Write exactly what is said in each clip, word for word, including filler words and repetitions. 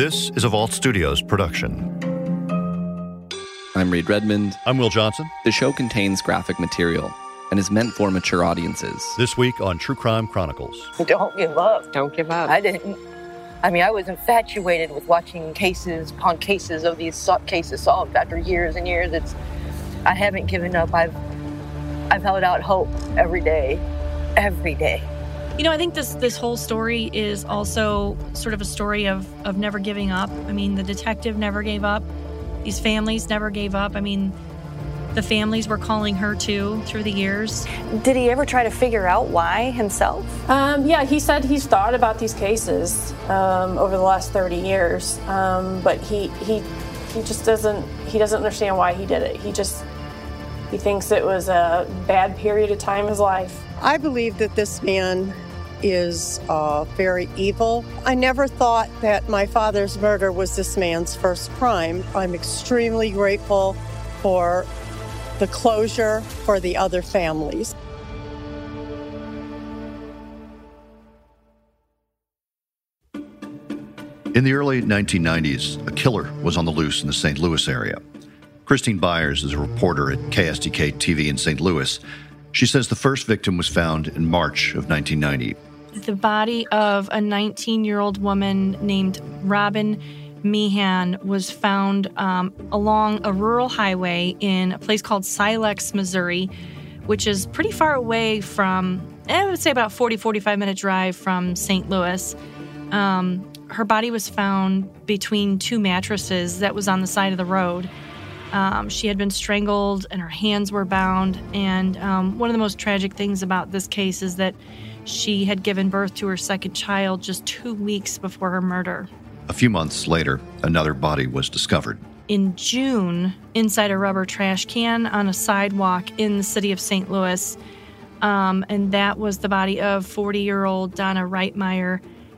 This is a Vault Studios production. I'm Reed Redmond. I'm Will Johnson. The show contains graphic material and is meant for mature audiences. This week on True Crime Chronicles. Don't give up. Don't give up. I didn't. I mean, I was infatuated with watching cases upon cases of these so- cases solved after years and years. It's, I haven't given up. I've, I've held out hope every day, every day. You know, I think this this whole story is also sort of a story of, of never giving up. I mean, the detective never gave up. These families never gave up. I mean, the families were calling her too through the years. Did he ever try to figure out why himself? Um, yeah, he said he's thought about these cases um, over the last thirty years, um, but he he he just doesn't he doesn't understand why he did it. He just he thinks it was a bad period of time in his life. I believe that this man is uh, very evil. I never thought that my father's murder was this man's first crime. I'm extremely grateful for the closure for the other families. In the early nineteen nineties, a killer was on the loose in the Saint Louis area. Christine Byers is a reporter at K S D K T V in Saint Louis. She says the first victim was found in March of nineteen ninety. The body of a nineteen-year-old woman named Robin Meehan was found um, along a rural highway in a place called Silex, Missouri, which is pretty far away from, I would say about forty, forty-five minute drive from Saint Louis. Um, her body was found between two mattresses that was on the side of the road. Um, she had been strangled and her hands were bound. And um, one of the most tragic things about this case is that she had given birth to her second child just two weeks before her murder. A few months later, another body was discovered. In June, inside a rubber trash can on a sidewalk in the city of Saint Louis. Um, and that was the body of forty-year-old Donna Reitmeyer.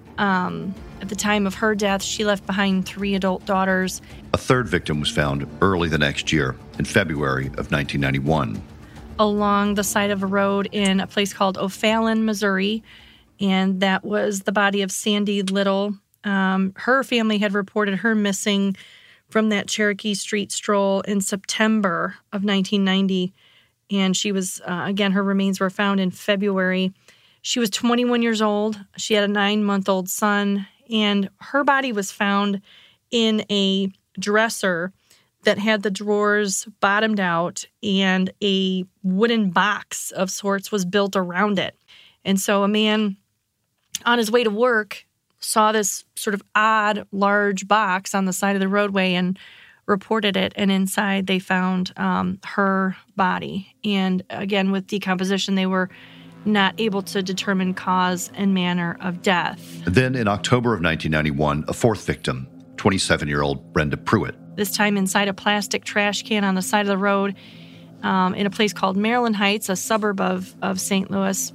Um, at the time of her death, she left behind three adult daughters. A third victim was found early the next year, in February of nineteen ninety-one. Along the side of a road in a place called O'Fallon, Missouri. And that was the body of Sandy Little. Um, her family had reported her missing from that Cherokee Street stroll in September of nineteen ninety. And she was, uh, again, her remains were found in February. She was twenty-one years old. She had a nine-month-old son. And her body was found in a dresser that had the drawers bottomed out and a wooden box of sorts was built around it. And so a man on his way to work saw this sort of odd, large box on the side of the roadway and reported it. And inside they found um, her body. And again, with decomposition, they were not able to determine cause and manner of death. Then in October of nineteen ninety-one, a fourth victim, twenty-seven-year-old Brenda Pruitt. This time inside a plastic trash can on the side of the road um, in a place called Maryland Heights, a suburb of, of Saint Louis.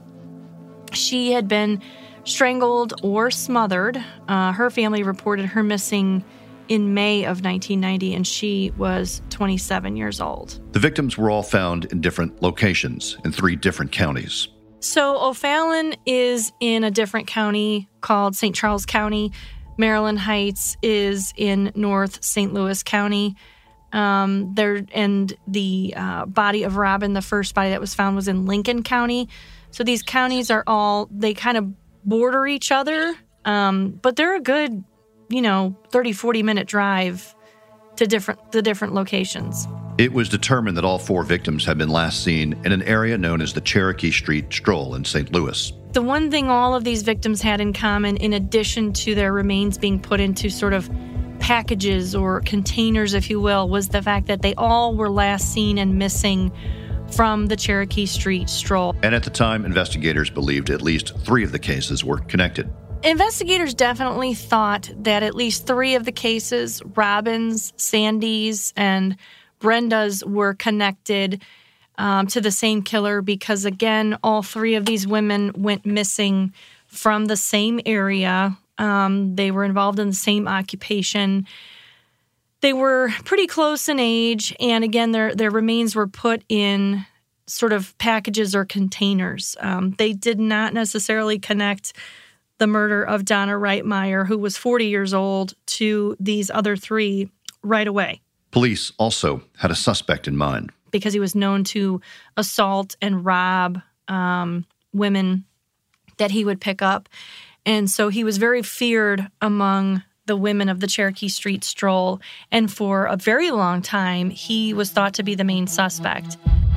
She had been strangled or smothered. Uh, her family reported her missing in May of nineteen ninety, and she was twenty-seven years old. The victims were all found in different locations in three different counties. So O'Fallon is in a different county called Saint Charles County. Maryland Heights is in North Saint Louis County. Um, there and the uh, body of Robin, the first body that was found, was in Lincoln County. So these counties are all, they kind of border each other, um, but they're a good, you know, thirty, forty minute drive to different the different locations. It was determined that all four victims had been last seen in an area known as the Cherokee Street Stroll in Saint Louis. The one thing all of these victims had in common, in addition to their remains being put into sort of packages or containers, if you will, was the fact that they all were last seen and missing from the Cherokee Street Stroll. And at the time, investigators believed at least three of the cases were connected. Investigators definitely thought that at least three of the cases, Robin's, Sandy's, and Brenda's, were connected um, to the same killer because, again, all three of these women went missing from the same area. Um, they were involved in the same occupation. They were pretty close in age, and again, their their remains were put in sort of packages or containers. Um, they did not necessarily connect the murder of Donna Reitmeyer, who was forty years old, to these other three right away. Police also had a suspect in mind. Because he was known to assault and rob um, women that he would pick up. And so he was very feared among the women of the Cherokee Street Stroll. And for a very long time, he was thought to be the main suspect.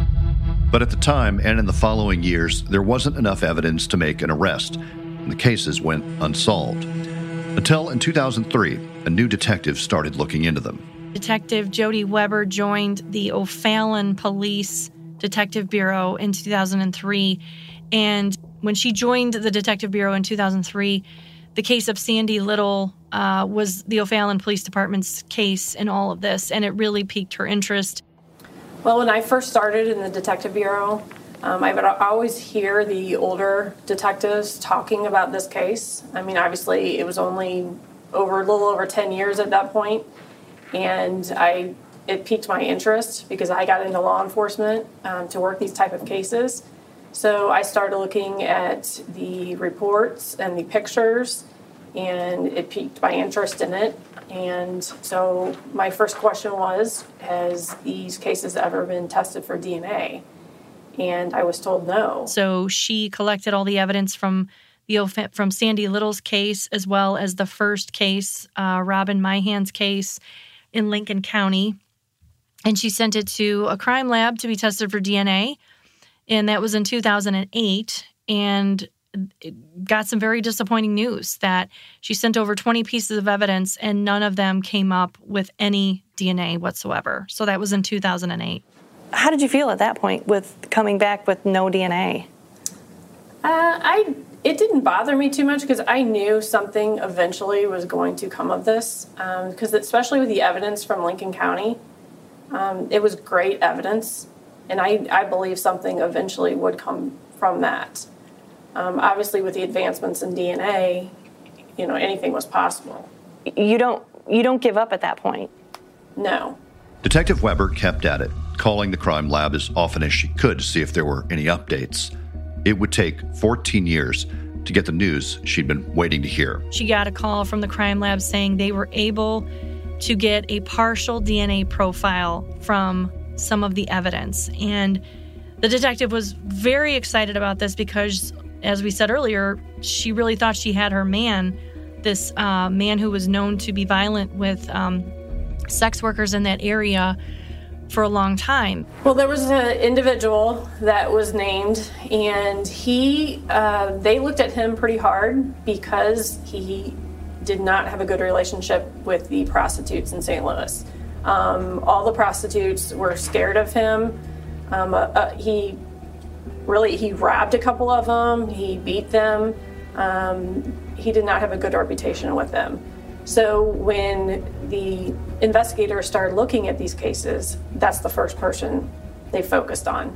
But at the time and in the following years, there wasn't enough evidence to make an arrest, and the cases went unsolved. Until in two thousand three, a new detective started looking into them. Detective Jody Weber joined the O'Fallon Police Detective Bureau in two thousand three, and when she joined the Detective Bureau in two thousand three, the case of Sandy Little uh, was the O'Fallon Police Department's case in all of this, and it really piqued her interest. Well, when I first started in the Detective Bureau, um, I would always hear the older detectives talking about this case. I mean, obviously, it was only over a little over ten years at that point, and I it piqued my interest because I got into law enforcement um, to work these type of cases. So I started looking at the reports and the pictures, and it piqued my interest in it. And so my first question was, has these cases ever been tested for D N A? And I was told no. So she collected all the evidence from the from Sandy Little's case, as well as the first case, uh, Robin Myhan's case in Lincoln County. And she sent it to a crime lab to be tested for D N A. And that was in two thousand eight. And it got some very disappointing news that she sent over twenty pieces of evidence and none of them came up with any D N A whatsoever. So that was in two thousand eight. How did you feel at that point with coming back with no D N A? Uh, I it didn't bother me too much because I knew something eventually was going to come of this. Because um, especially with the evidence from Lincoln County, um, it was great evidence, and I, I believe something eventually would come from that. Um, obviously, with the advancements in D N A, you know, anything was possible. You don't you don't give up at that point. No. Detective Weber kept at it, calling the crime lab as often as she could to see if there were any updates. It would take fourteen years to get the news she'd been waiting to hear. She got a call from the crime lab saying they were able to get a partial D N A profile from some of the evidence. And the detective was very excited about this because, as we said earlier, she really thought she had her man, this uh, man who was known to be violent with um, sex workers in that area for a long time. Well, there was an individual that was named, and he, uh, they looked at him pretty hard because he did not have a good relationship with the prostitutes in Saint Louis. Um, all the prostitutes were scared of him. Um, uh, uh, he really, he robbed a couple of them. He beat them. Um, he did not have a good reputation with them. So when the investigators started looking at these cases, that's the first person they focused on.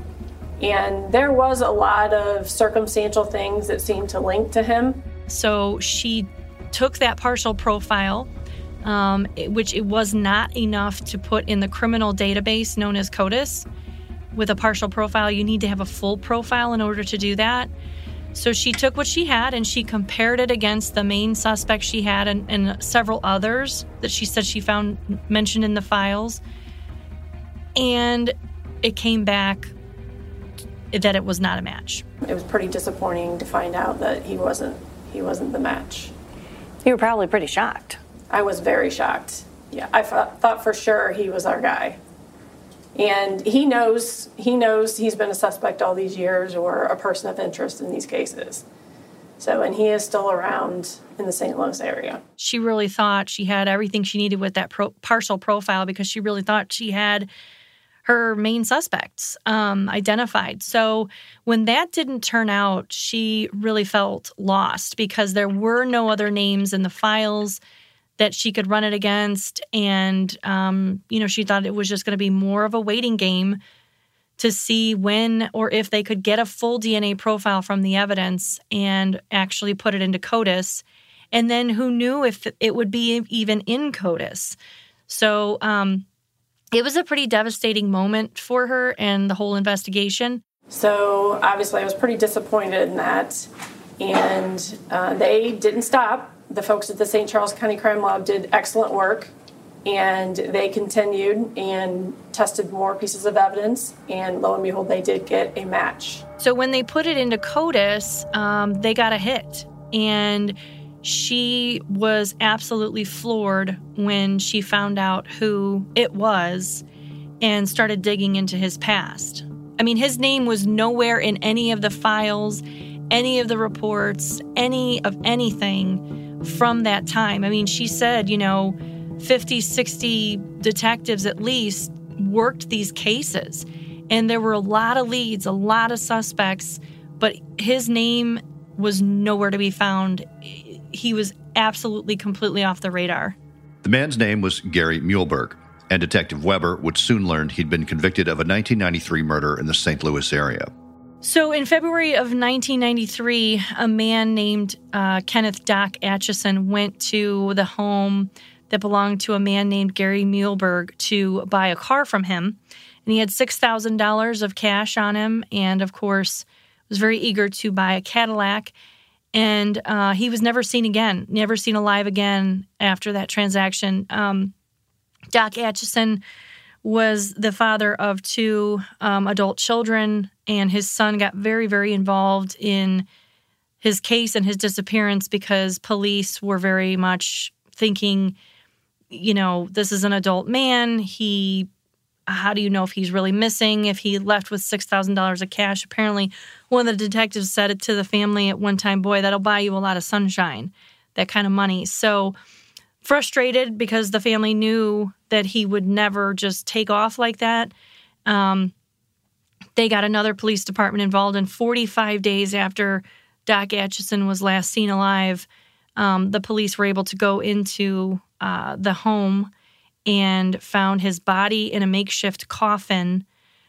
And there was a lot of circumstantial things that seemed to link to him. So she took that partial profile, um, it, which it was not enough to put in the criminal database known as CODIS. With a partial profile, you need to have a full profile in order to do that. So she took what she had and she compared it against the main suspect she had and, and several others that she said she found mentioned in the files. And it came back that it was not a match. It was pretty disappointing to find out that he wasn't he wasn't the match. You were probably pretty shocked. I was very shocked. Yeah, I thought, thought for sure he was our guy. And he knows he knows he's been a suspect all these years or a person of interest in these cases. So, and he is still around in the Saint Louis area. She really thought she had everything she needed with that pro- partial profile because she really thought she had her main suspects um, identified. So when that didn't turn out, she really felt lost because there were no other names in the files that she could run it against. And, um, you know, she thought it was just going to be more of a waiting game to see when or if they could get a full D N A profile from the evidence and actually put it into CODIS. And then who knew if it would be even in CODIS. So um, it was a pretty devastating moment for her and the whole investigation. So obviously I was pretty disappointed in that. And uh, they didn't stop. the folks at the Saint Charles County Crime Lab did excellent work, and they continued and tested more pieces of evidence, and lo and behold, they did get a match. So when they put it into CODIS, um, they got a hit, and she was absolutely floored when she found out who it was and started digging into his past. I mean, his name was nowhere in any of the files, any of the reports, any of anything from that time. I mean, she said, you know, fifty, sixty detectives at least worked these cases. And there were a lot of leads, a lot of suspects, but his name was nowhere to be found. He was absolutely, completely off the radar. The man's name was Gary Muehlberg, and Detective Weber would soon learn he'd been convicted of a nineteen ninety-three murder in the Saint Louis area. So in February of nineteen ninety-three, a man named uh, Kenneth Doc Atchison went to the home that belonged to a man named Gary Muehlberg to buy a car from him. And he had six thousand dollars of cash on him and, of course, was very eager to buy a Cadillac. And uh, he was never seen again, never seen alive again after that transaction. Um, Doc Atchison was the father of two um, adult children, and his son got very, very involved in his case and his disappearance because police were very much thinking, you know, this is an adult man. He, how do you know if he's really missing, if he left with six thousand dollars of cash? Apparently, one of the detectives said it to the family at one time, boy, that'll buy you a lot of sunshine, that kind of money. So frustrated because the family knew that he would never just take off like that. Um, they got another police department involved, and forty-five days after Doc Atchison was last seen alive, um, the police were able to go into uh, the home and found his body in a makeshift coffin,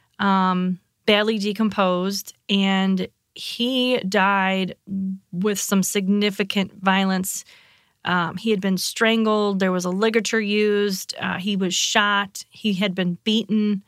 um, badly decomposed, and he died with some significant violence. Um, he had been strangled. There was a ligature used. Uh, he was shot. He had been beaten.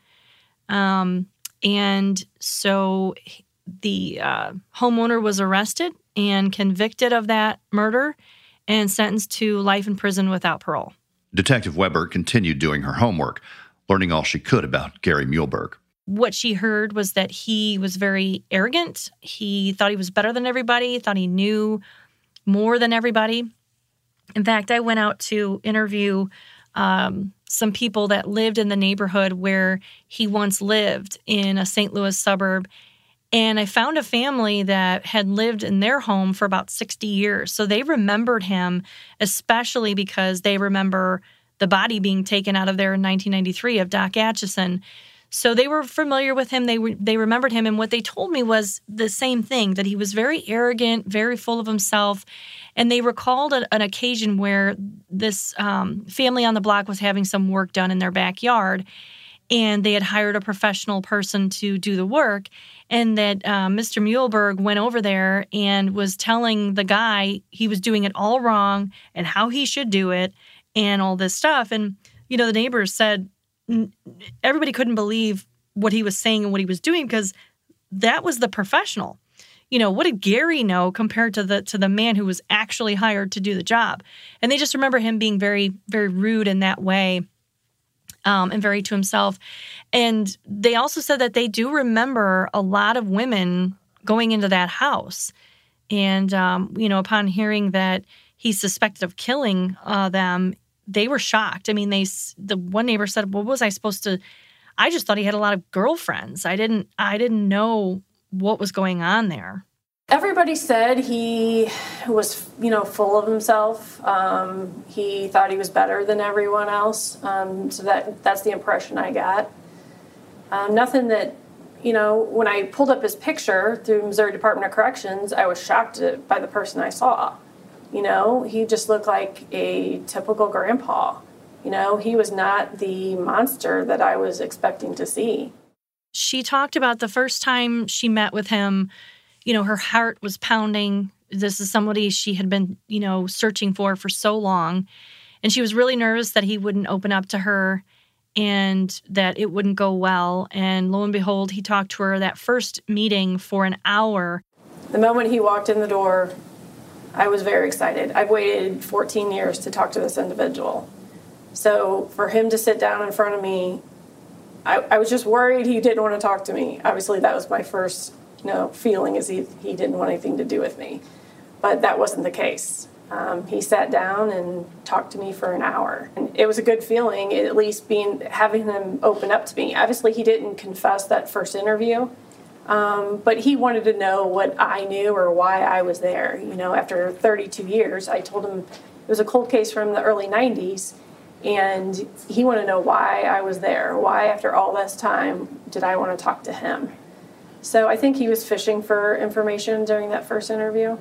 Um, and so the uh, homeowner was arrested and convicted of that murder and sentenced to life in prison without parole. Detective Weber continued doing her homework, learning all she could about Gary Muehlberg. What she heard was that he was very arrogant. He thought he was better than everybody, thought he knew more than everybody. In fact, I went out to interview um, some people that lived in the neighborhood where he once lived in a Saint Louis suburb. And I found a family that had lived in their home for about sixty years. So they remembered him, especially because they remember the body being taken out of there in nineteen ninety-three of Doc Atchison. So they were familiar with him. They were, they remembered him. And what they told me was the same thing, that he was very arrogant, very full of himself. And they recalled a, an occasion where this um, family on the block was having some work done in their backyard, and they had hired a professional person to do the work, and that uh, Mister Muehlberg went over there and was telling the guy he was doing it all wrong and how he should do it and all this stuff. And, you know, the neighbors said everybody couldn't believe what he was saying and what he was doing because that was the professional. You know, what did Gary know compared to the to the man who was actually hired to do the job? And they just remember him being very, very rude in that way. Um, and very to himself. And they also said that they do remember a lot of women going into that house. And, um, you know, upon hearing that he's suspected of killing uh, them, they were shocked. I mean, they the one neighbor said, what was I supposed to, I just thought he had a lot of girlfriends. I didn't, I didn't know what was going on there. Everybody said he was, you know, full of himself. Um, he thought he was better than everyone else. Um, so that that's the impression I got. Um, nothing that, you know, when I pulled up his picture through Missouri Department of Corrections, I was shocked by the person I saw. You know, he just looked like a typical grandpa. You know, he was not the monster that I was expecting to see. She talked about the first time she met with him. You know, her heart was pounding. This is somebody she had been, you know, searching for for so long. And she was really nervous that he wouldn't open up to her and that it wouldn't go well. And lo and behold, he talked to her that first meeting for an hour. The moment he walked in the door, I was very excited. I've waited fourteen years to talk to this individual. So for him to sit down in front of me, I, I was just worried he didn't want to talk to me. Obviously, that was my first, you know, feeling is he, he didn't want anything to do with me. But that wasn't the case. Um, he sat down and talked to me for an hour. And it was a good feeling, at least being having him open up to me. Obviously, he didn't confess that first interview. Um, but he wanted to know what I knew or why I was there. You know, after thirty-two years, I told him it was a cold case from the early nineties, and he wanted to know why I was there. Why, after all this time, did I want to talk to him? So I think he was fishing for information during that first interview.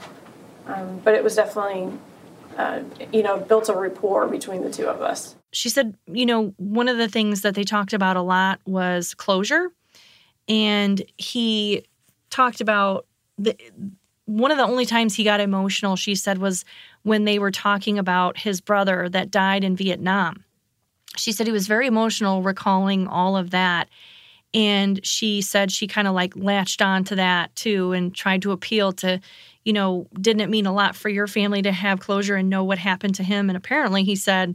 Um, but it was definitely, uh, you know, built a rapport between the two of us. She said, you know, one of the things that they talked about a lot was closure. And he talked about the, one of the only times he got emotional, she said, was when they were talking about his brother that died in Vietnam. She said he was very emotional recalling all of that. And she said she kind of like latched on to that too and tried to appeal to, you know, didn't it mean a lot for your family to have closure and know what happened to him? And apparently he said,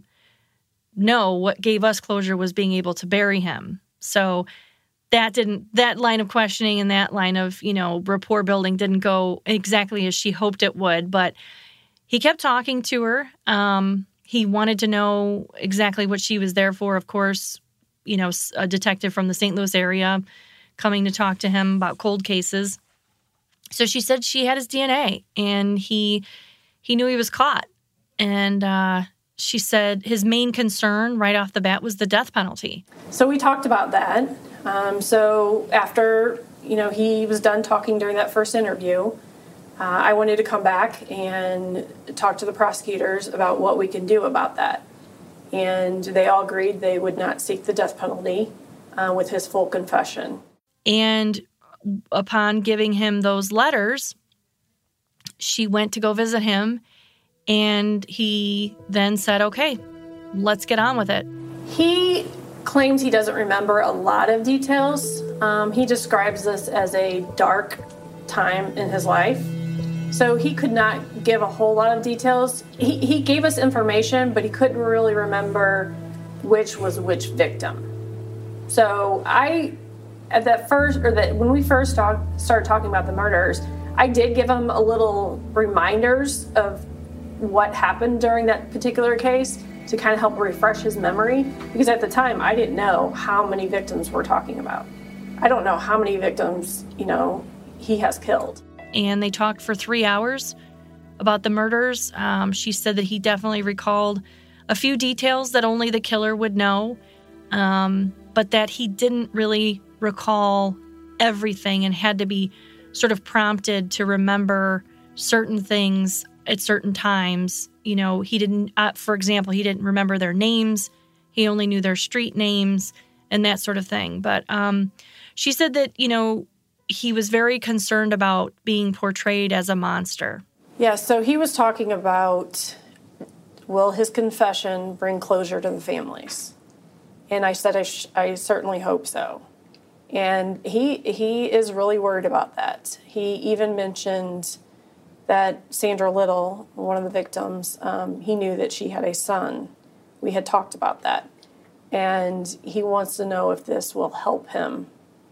no, what gave us closure was being able to bury him. So that didn't, that line of questioning and that line of, you know, rapport building didn't go exactly as she hoped it would, but he kept talking to her. Um, he wanted to know exactly what she was there for. Of course, you know, a detective from the Saint Louis area coming to talk to him about cold cases. So she said she had his D N A and he, he knew he was caught. And, uh, she said his main concern right off the bat was the death penalty. So we talked about that. Um, so after, you know, he was done talking during that first interview, uh, I wanted to come back and talk to the prosecutors about what we can do about that. And they all agreed they would not seek the death penalty uh, with his full confession. And upon giving him those letters, she went to go visit him. And he then said, okay, let's get on with it. He claims he doesn't remember a lot of details. Um, he describes this as a dark time in his life. So he could not give a whole lot of details. He, he gave us information, but he couldn't really remember which was which victim. So I, at that first, or that when we first talk, started talking about the murders, I did give him a little reminders of what happened during that particular case to kind of help refresh his memory. Because at the time, I didn't know how many victims we're talking about. I don't know how many victims, you know, he has killed. And they talked for three hours about the murders. Um, she said that he definitely recalled a few details that only the killer would know, um, but that he didn't really recall everything and had to be sort of prompted to remember certain things at certain times. You know, he didn't, uh, for example, he didn't remember their names. He only knew their street names and that sort of thing. But um, she said that, you know, he was very concerned about being portrayed as a monster. Yeah, so he was talking about, will his confession bring closure to the families? And I said, I, sh- I certainly hope so. And he he is really worried about that. He even mentioned that Sandra Little, one of the victims, um, he knew that she had a son. We had talked about that. And he wants to know if this will help him.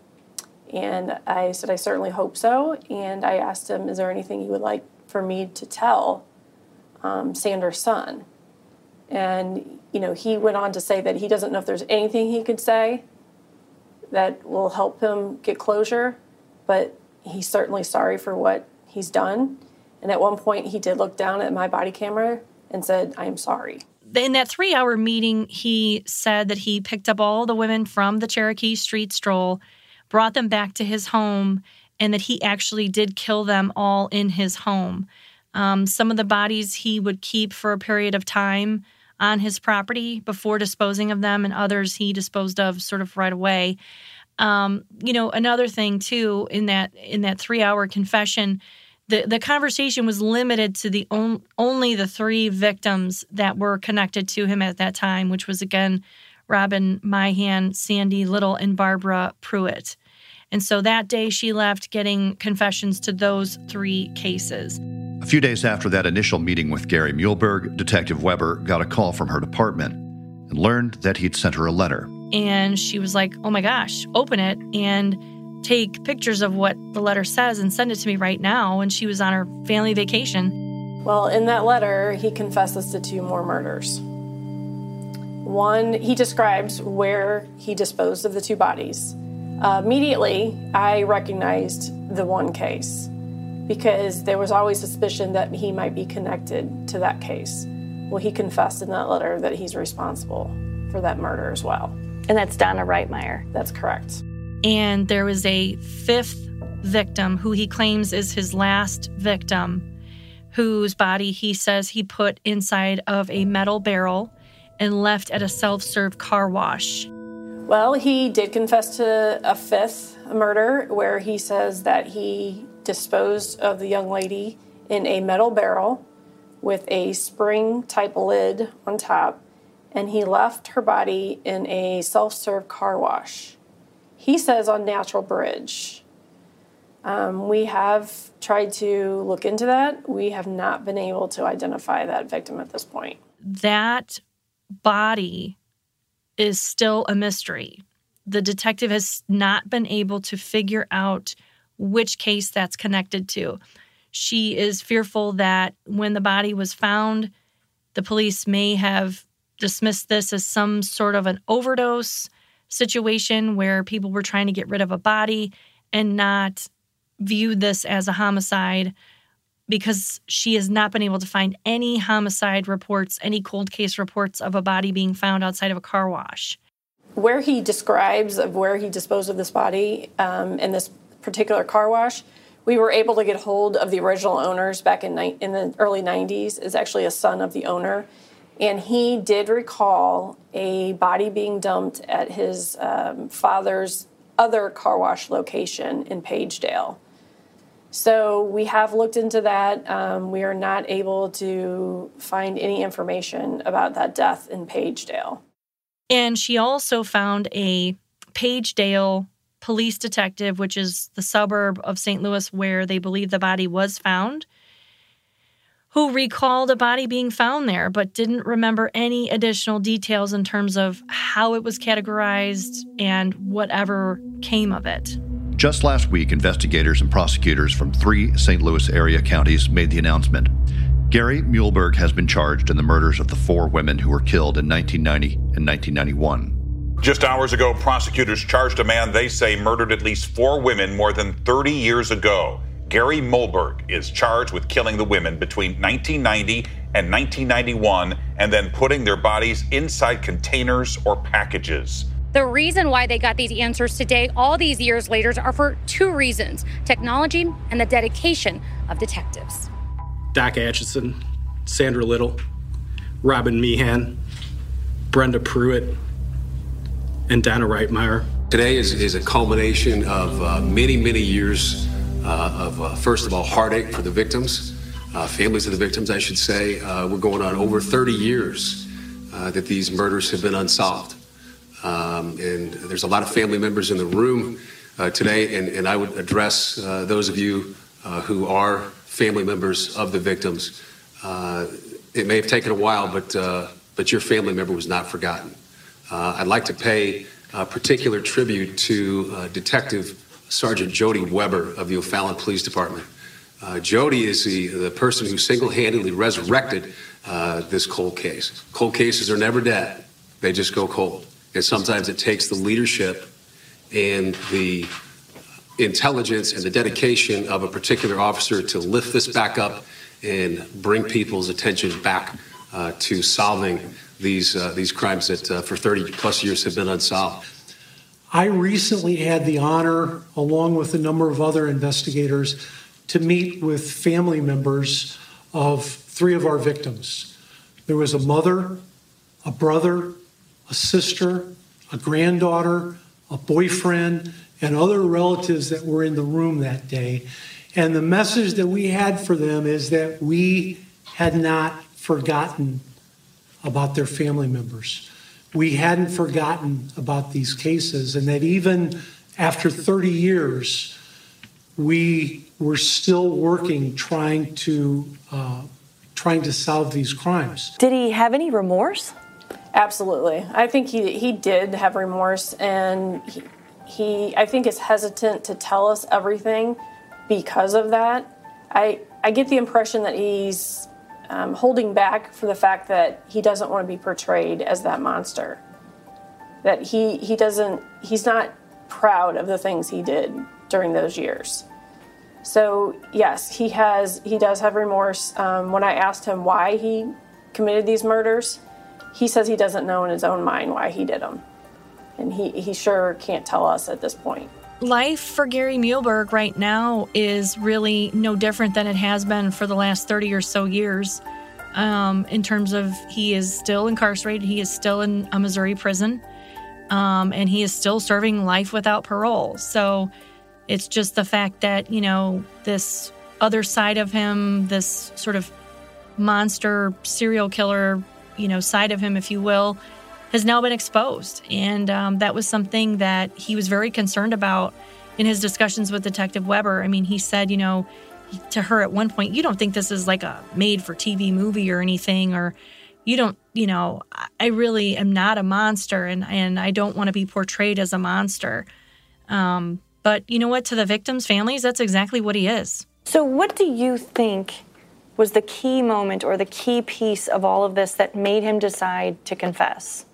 And I said, I certainly hope so. And I asked him, is there anything you would like for me to tell um, Sandra's son? And, you know, he went on to say that he doesn't know if there's anything he could say that will help him get closure, but he's certainly sorry for what he's done. And at one point, he did look down at my body camera and said, I am sorry. In that three-hour meeting, he said that he picked up all the women from the Cherokee Street Stroll, brought them back to his home, and that he actually did kill them all in his home. Um, some of the bodies he would keep for a period of time on his property before disposing of them, and others he disposed of sort of right away. Um, you know, another thing, too, in that in that three-hour confession, the, the conversation was limited to the on, only the three victims that were connected to him at that time, which was, again, Robin Myhan, Sandy Little, and Barbara Pruitt. And so that day she left getting confessions to those three cases. A few days after that initial meeting with Gary Muehlberg, Detective Weber got a call from her department and learned that he'd sent her a letter. And she was like, oh my gosh, open it and take pictures of what the letter says and send it to me right now. And she was on her family vacation. Well, in that letter, he confesses to two more murders. One, he describes where he disposed of the two bodies. Uh, immediately, I recognized the one case because there was always suspicion that he might be connected to that case. Well, he confessed in that letter that he's responsible for that murder as well. And that's Donna Reitmeyer. That's correct. And there was a fifth victim who he claims is his last victim, whose body he says he put inside of a metal barrel and left at a self-serve car wash. Well, he did confess to a fifth murder where he says that he disposed of the young lady in a metal barrel with a spring-type lid on top, and he left her body in a self-serve car wash. He says on Natural Bridge. Um, we have tried to look into that. We have not been able to identify that victim at this point. That body is still a mystery. The detective has not been able to figure out which case that's connected to. She is fearful that when the body was found, the police may have dismissed this as some sort of an overdose situation where people were trying to get rid of a body and not viewed this as a homicide, because she has not been able to find any homicide reports, any cold case reports of a body being found outside of a car wash. Where he describes of where he disposed of this body um, in this particular car wash, we were able to get hold of the original owners back in, ni- in the early nineties. Is actually a son of the owner. And he did recall a body being dumped at his um, father's other car wash location in Pagedale. So we have looked into that. Um, we are not able to find any information about that death in Pagedale. And she also found a Pagedale police detective, which is the suburb of Saint Louis where they believe the body was found, who recalled a body being found there, but didn't remember any additional details in terms of how it was categorized and whatever came of it. Just last week, investigators and prosecutors from three Saint Louis area counties made the announcement. Gary Muehlberg has been charged in the murders of the four women who were killed in nineteen ninety and nineteen ninety-one. Just hours ago, prosecutors charged a man they say murdered at least four women more than thirty years ago. Gary Muehlberg is charged with killing the women between nineteen ninety and nineteen ninety-one and then putting their bodies inside containers or packages. The reason why they got these answers today, all these years later, are for two reasons: technology and the dedication of detectives. Doc Atchison, Sandra Little, Robin Meehan, Brenda Pruitt, and Donna Reitmeyer. Today is, is a culmination of uh, many, many years uh, of, uh, first of all, heartache for the victims, uh, families of the victims, I should say. Uh, we're going on over thirty years uh, that these murders have been unsolved. Um, and there's a lot of family members in the room uh, today, and, and I would address uh, those of you uh, who are family members of the victims. Uh, it may have taken a while, but uh, but your family member was not forgotten. Uh, I'd like to pay a particular tribute to uh, Detective Sergeant Jody Weber of the O'Fallon Police Department. Uh, Jody is the, the person who single-handedly resurrected uh, this cold case. Cold cases are never dead. They just go cold. And sometimes it takes the leadership and the intelligence and the dedication of a particular officer to lift this back up and bring people's attention back uh, to solving these uh, these crimes that uh, for thirty plus years have been unsolved. I recently had the honor, along with a number of other investigators, to meet with family members of three of our victims. There was a mother, a brother, a sister, a granddaughter, a boyfriend, and other relatives that were in the room that day. And the message that we had for them is that we had not forgotten about their family members. We hadn't forgotten about these cases, and that even after thirty years, we were still working, trying to uh, trying to solve these crimes. Did he have any remorse? Absolutely. I think he he did have remorse, and he, he I think is hesitant to tell us everything because of that. I I get the impression that he's um, holding back for the fact that he doesn't want to be portrayed as that monster. That he he doesn't he's not proud of the things he did during those years. So yes, he has he does have remorse. Um, when I asked him why he committed these murders, he says he doesn't know in his own mind why he did them, and he he sure can't tell us at this point. Life for Gary Muehlberg right now is really no different than it has been for the last thirty or so years. Um, in terms of he is still incarcerated, he is still in a Missouri prison, um, and he is still serving life without parole. So it's just the fact that, you know, this other side of him, this sort of monster serial killer, you know, side of him, if you will, has now been exposed. And um, that was something that he was very concerned about in his discussions with Detective Weber. I mean, he said, you know, to her at one point, you don't think this is like a made-for-T V movie or anything, or you don't, you know, I really am not a monster, and, and I don't want to be portrayed as a monster. Um, but you know what? To the victims' families, that's exactly what he is. So what do you think was the key moment or the key piece of all of this that made him decide to confess?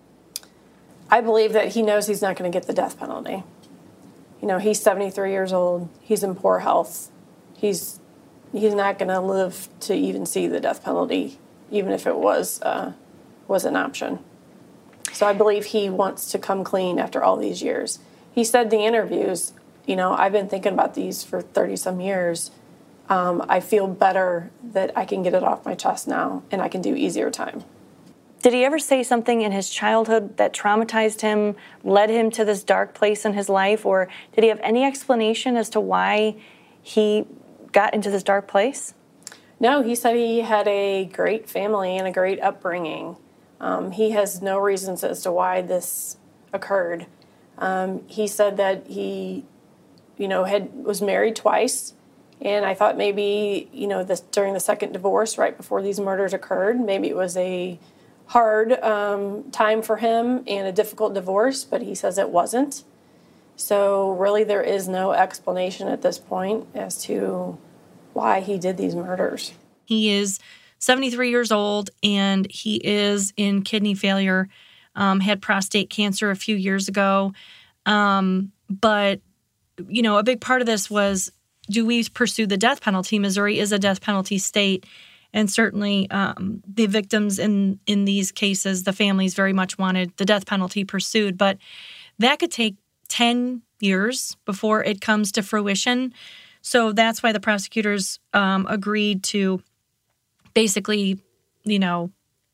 I believe that he knows he's not going to get the death penalty. You know, he's seventy-three years old. He's in poor health. He's he's not going to live to even see the death penalty, even if it was uh, was an option. So I believe he wants to come clean after all these years. He said in the interviews, you know, I've been thinking about these for thirty-some years. Um, I feel better that I can get it off my chest now, and I can do easier time. Did he ever say something in his childhood that traumatized him, led him to this dark place in his life, or did he have any explanation as to why he got into this dark place? No, he said he had a great family and a great upbringing. Um, he has no reasons as to why this occurred. Um, he said that he, you know, had was married twice. And I thought maybe, you know, this during the second divorce, right before these murders occurred, maybe it was a hard um, time for him and a difficult divorce, but he says it wasn't. So really there is no explanation at this point as to why he did these murders. He is seventy-three years old, and he is in kidney failure, um, had prostate cancer a few years ago. Um, but, you know, a big part of this was, do we pursue the death penalty? Missouri is a death penalty state, and certainly um, the victims in, in these cases, the families very much wanted the death penalty pursued. But that could take ten years before it comes to fruition. So that's why the prosecutors um, agreed to basically, you know,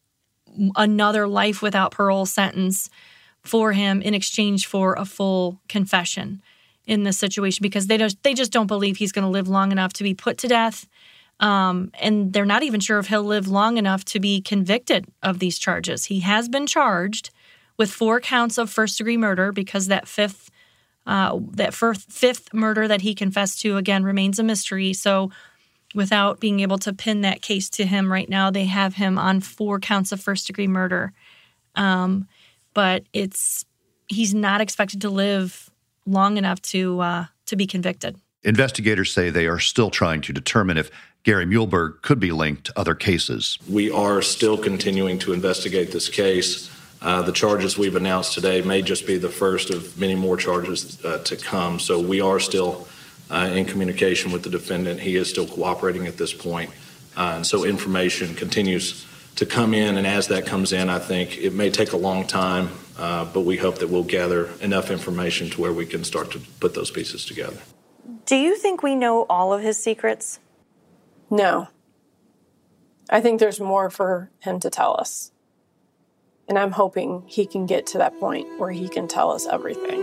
another life without parole sentence for him in exchange for a full confession in this situation, because they just they just don't believe he's going to live long enough to be put to death, um, and they're not even sure if he'll live long enough to be convicted of these charges. He has been charged with four counts of first-degree murder, because that fifth uh, that first, fifth murder that he confessed to, again, remains a mystery. So without being able to pin that case to him right now, they have him on four counts of first-degree murder. Um, but it's he's not expected to live long enough to uh, to be convicted. Investigators say they are still trying to determine if Gary Muehlberg could be linked to other cases. We are still continuing to investigate this case. Uh, the charges we've announced today may just be the first of many more charges uh, to come. So we are still uh, in communication with the defendant. He is still cooperating at this point. Uh, and so information continues to come in, and as that comes in, I think it may take a long time, uh, but we hope that we'll gather enough information to where we can start to put those pieces together. Do you think we know all of his secrets? No. I think there's more for him to tell us. And I'm hoping he can get to that point where he can tell us everything.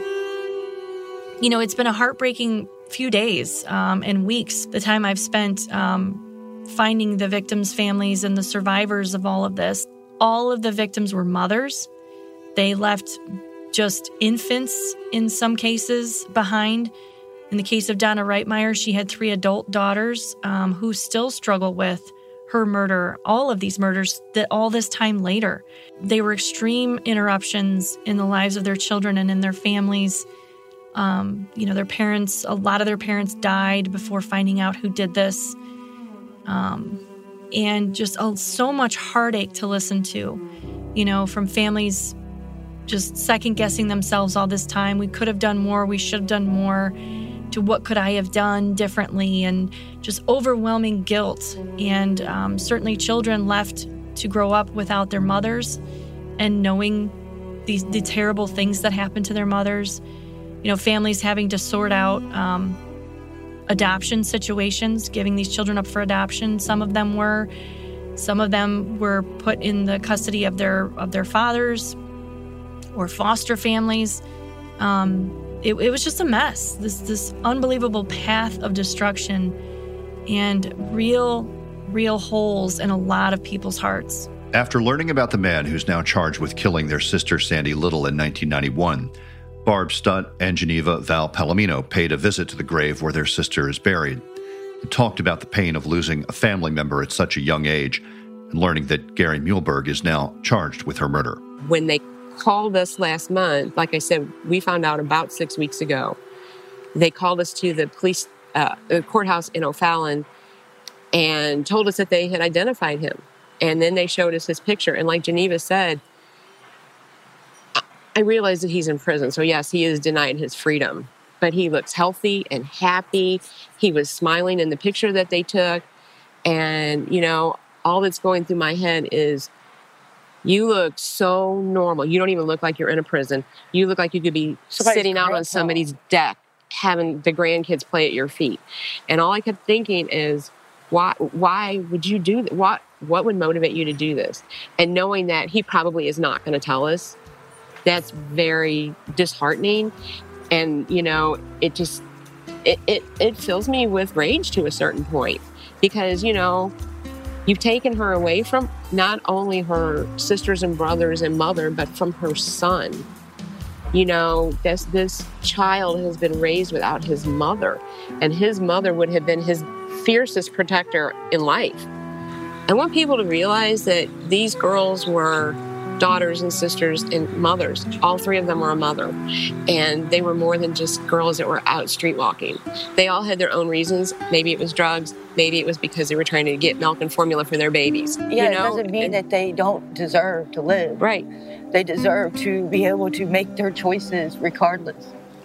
You know, it's been a heartbreaking few days um, and weeks, the time I've spent um, finding the victims' families and the survivors of all of this. All of the victims were mothers. They left just infants in some cases behind. In the case of Donna Reitmeyer, she had three adult daughters um, who still struggle with her murder, all of these murders, that all this time later. They were extreme interruptions in the lives of their children and in their families. Um, you know, their parents, a lot of their parents died before finding out who did this. Um, and just uh, so much heartache to listen to, you know, from families just second-guessing themselves all this time. We could have done more. We should have done more. To what could I have done differently, and just overwhelming guilt. And um, certainly children left to grow up without their mothers and knowing these the terrible things that happened to their mothers. You know, families having to sort out um, adoption situations, giving these children up for adoption. Some of them were, some of them were put in the custody of their of their fathers or foster families. Um, It, it was just a mess, this this unbelievable path of destruction and real, real holes in a lot of people's hearts. After learning about the man who's now charged with killing their sister Sandy Little in nineteen ninety-one, Barb Stutt and Geneva Val Palomino paid a visit to the grave where their sister is buried and talked about the pain of losing a family member at such a young age and learning that Gary Muehlberg is now charged with her murder. When they called us last month, like I said, we found out about six weeks ago. They called us to the police uh, the courthouse in O'Fallon and told us that they had identified him. And then they showed us his picture. And like Geneva said, I realize that he's in prison. So yes, he is denied his freedom, but he looks healthy and happy. He was smiling in the picture that they took. And, you know, all that's going through my head is, you look so normal. You don't even look like you're in a prison. You look like you could be Somebody's sitting out on somebody's deck having the grandkids play at your feet. And all I kept thinking is, why why would you do that? What, what would motivate you to do this? And knowing that he probably is not going to tell us, that's very disheartening. And, you know, it just, it, it, it fills me with rage to a certain point. Because, you know, you've taken her away from not only her sisters and brothers and mother, but from her son. You know, this, this child has been raised without his mother, and his mother would have been his fiercest protector in life. I want people to realize that these girls were daughters and sisters and mothers. All three of them were a mother. And they were more than just girls that were out street walking. They all had their own reasons. Maybe it was drugs. Maybe it was because they were trying to get milk and formula for their babies. Yeah, you know? It doesn't mean and, that they don't deserve to live. Right. They deserve to be able to make their choices regardless.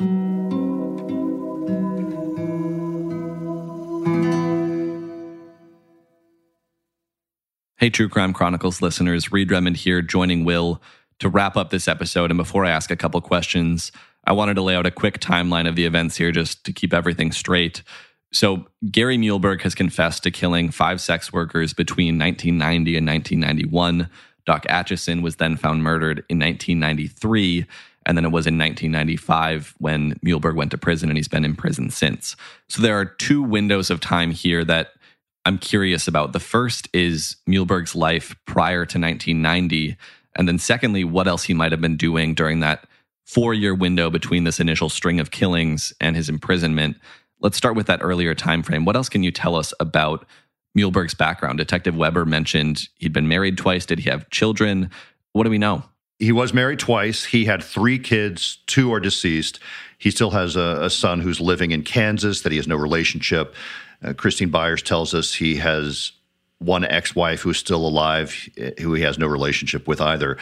Hey, True Crime Chronicles listeners, Reed Redmond here, joining Will to wrap up this episode. And before I ask a couple questions, I wanted to lay out a quick timeline of the events here just to keep everything straight. So Gary Muehlberg has confessed to killing five sex workers between nineteen ninety and nineteen ninety-one. Doc Atchison was then found murdered in nineteen ninety-three. And then it was in nineteen ninety-five when Muehlberg went to prison, and he's been in prison since. So there are two windows of time here that I'm curious about. The first is Muehlberg's life prior to nineteen ninety. And then secondly, what else he might have been doing during that four-year window between this initial string of killings and his imprisonment. Let's start with that earlier time frame. What else can you tell us about Muehlberg's background? Detective Weber mentioned he'd been married twice. Did he have children? What do we know? He was married twice. He had three kids. Two are deceased. He still has a, a son who's living in Kansas that he has no relationship. Uh, Christine Byers tells us he has one ex-wife who's still alive, who he has no relationship with either.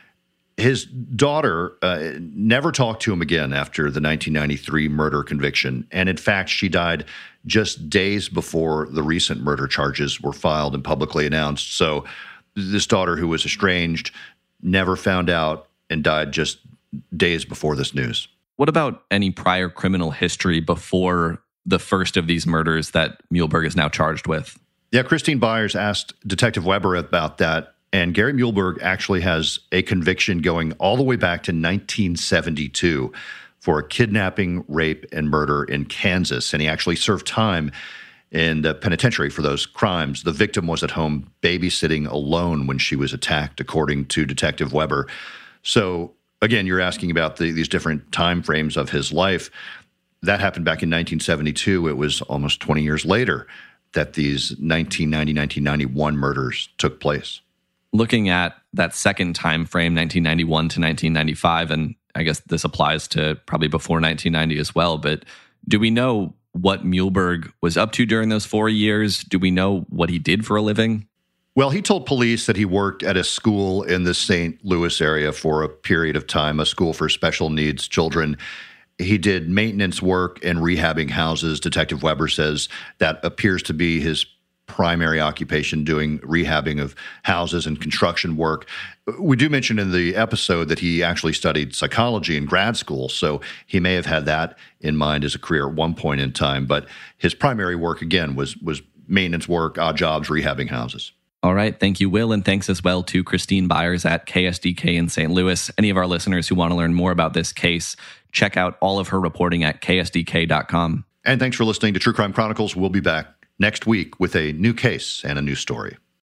His daughter uh, never talked to him again after the nineteen ninety-three murder conviction. And in fact, she died just days before the recent murder charges were filed and publicly announced. So this daughter, who was estranged, never found out and died just days before this news. What about any prior criminal history before the first of these murders that Muehlberg is now charged with? Yeah, Christine Byers asked Detective Weber about that, and Gary Muehlberg actually has a conviction going all the way back to nineteen seventy-two for a kidnapping, rape, and murder in Kansas, and he actually served time in the penitentiary for those crimes. The victim was at home babysitting alone when she was attacked, according to Detective Weber. So, again, you're asking about the, these different time frames of his life. That happened back in nineteen seventy-two. It was almost twenty years later that these nineteen ninety, nineteen ninety-one murders took place. Looking at that second time frame, nineteen ninety-one to nineteen ninety-five, and I guess this applies to probably before nineteen ninety as well, but do we know what Muehlberg was up to during those four years? Do we know what he did for a living? Well, he told police that he worked at a school in the Saint Louis area for a period of time, a school for special needs children. He did maintenance work and rehabbing houses. Detective Weber says that appears to be his primary occupation, doing rehabbing of houses and construction work. We do mention in the episode that he actually studied psychology in grad school, so he may have had that in mind as a career at one point in time. But his primary work, again, was was maintenance work, odd jobs, rehabbing houses. All right. Thank you, Will. And thanks as well to Christine Byers at K S D K in Saint Louis. Any of our listeners who want to learn more about this case, check out all of her reporting at K S D K dot com. And thanks for listening to True Crime Chronicles. We'll be back next week with a new case and a new story.